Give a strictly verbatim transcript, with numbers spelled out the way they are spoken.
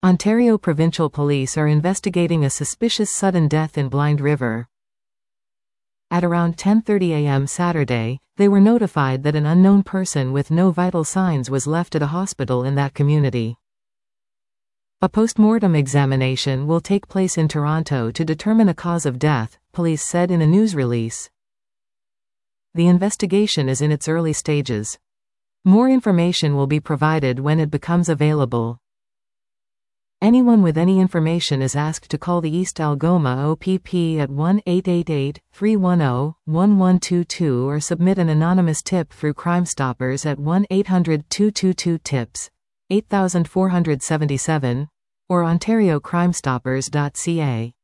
Ontario Provincial Police are investigating a suspicious sudden death in Blind River. At around ten thirty a m Saturday, they were notified that an unknown person with no vital signs was left at a hospital in that community. A post-mortem examination will take place in Toronto to determine a cause of death, police said in a news release. The investigation is in its early stages. More information will be provided when it becomes available. Anyone with any information is asked to call the East Algoma O P P at one eight eight eight, three one zero, one one two two or submit an anonymous tip through Crime Stoppers at one eight hundred, two two two, TIPS, eight four seven seven, or ontario crime stoppers dot c a.